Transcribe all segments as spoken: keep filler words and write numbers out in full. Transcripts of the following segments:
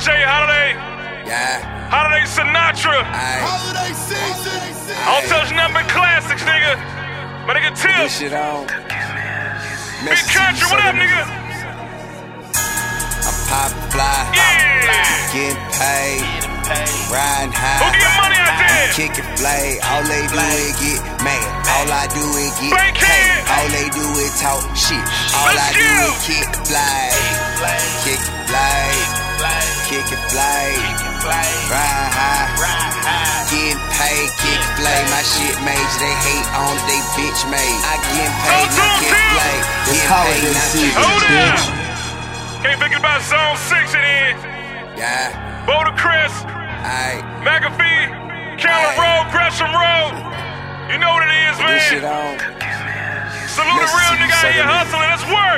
Jay Holiday. Yeah. Holiday Sinatra. Aye. Holiday season. I don't touch nothing but classics, nigga. My nigga Tip. This shit on. Big Country, what up, nigga? I'm pop fly. Yeah. Getting paid. Riding high. Who get money out there? Kicking blade. All they do is get mad. All I do is get Bank paid. head. All they do is talk shit. All Let's I do go. is kick blade. Kick blade. Kick it blade. Ride high. Getting paid. Kick blade. My shit major. They hate on it. They bitch made. I get paid. Now kick blade. Get paid. Now kick Hold blade. up. Can't think about Zone six in here. Yeah. Boulder Chris. Aight. McAfee. Counter Aye. Road. Gresham Road. You know what it is, This shit man. on. Salute a real nigga out here Mississippi, hustling. Let's work.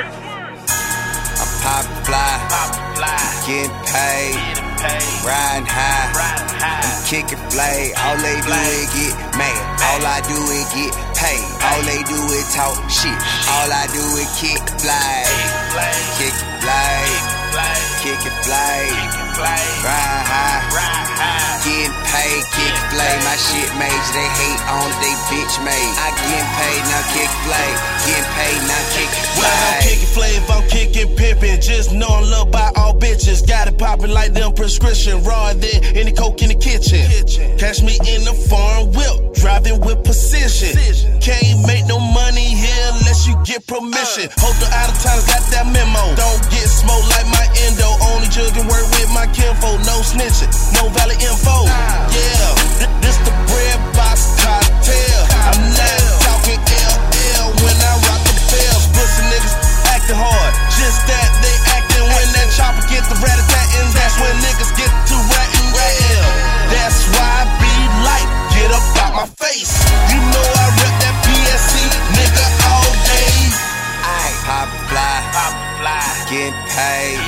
I'm pop fly. Getting paid. Riding high. I'm kicking blade. All they do is get mad. All I do is get paid. All they do is talk shit. All I do is kick blade. Kick blade. Kick it blade. Ride high. Getting paid. Kick blade. My shit major. They hate on it. They bitch made. I getting paid. Now kick blade. Getting paid. Now kick Well, I'm blade. kicking flav, I'm kicking pimpin'. Just know I'm loved by all bitches. Got it poppin' like them prescription. Raw there, any coke in the kitchen. Catch me in the foreign whip, driving with precision. Can't make no money here unless you get permission. Hope the out of towners got that memo. Don't get smoked like my endo. Only jugging work with my kinfo. No snitching, no valid info. Yeah, th- this the bread box cocktail. I'm not talking L L when I rock the bells. Pussy niggas acting hard, just that they acting when that chopper get the rat-a-tat-ing. That's when niggas get to ratting, yeah. That's why I be like, get up out my face. You know I rep that P S C, nigga, all day. Aight. Pop fly. Getting paid.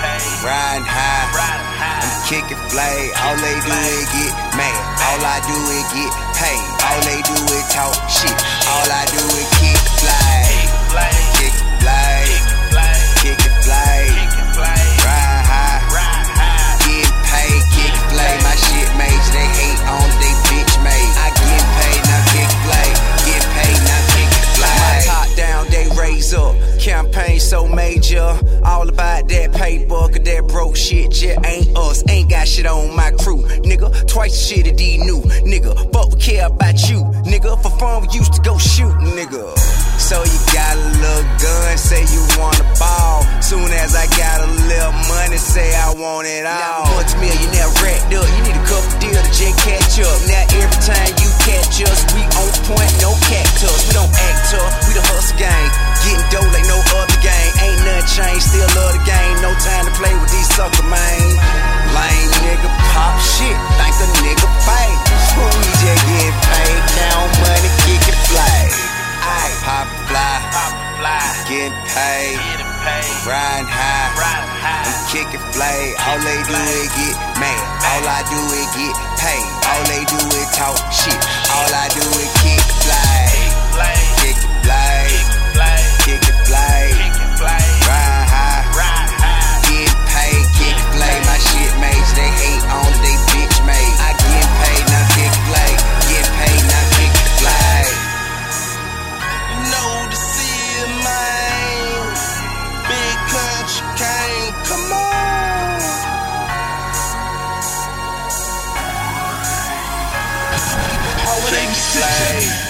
Riding high. I'm kicking blade. All they do is get mad. All I do is get paid. All they do is talk shit. All I do is kick blade. Kick blade. Kick it blade. Ride high. Getting paid. Kick blade. My shit major. They hate on it. They bitch made. I get paid. Now kick blade. Get paid. Now kick blade. My top down. They raise up. Campaign so major. All about that paper. Cause that broke shit just ain't us. Ain't got shit on my crew. Nigga, twice the shit that these new. Nigga, but we care about you. Nigga, for fun we used to go shoot. Nigga. So you got a little gun, say you want a ball. Soon as I got a little money, say I want it all. Now a millionaire racked up, you need a couple deals to just catch up. Now every time you catch us, we on point, no cactus. We don't act tough, we the hustle gang. Getting dough like no other gang. Ain't nothing changed, still love the game. No time to play with these sucker man. Lame nigga pop shit, think a nigga fight. We just get paid, count money, kick it fly. Aight. Pop fly, getting paid, riding high, I'm kicking blade. All they do is get mad. All I do is get paid. All they do is talk shit. All I do is kick blade, kick it blade, kick it blade, ride high, getting paid, kick blade. My shit major, they hate on it, they bitch made. I get paid, now kick blade, get paid, now kick blade. Know the city, man. Big country king, come on. Holiday season.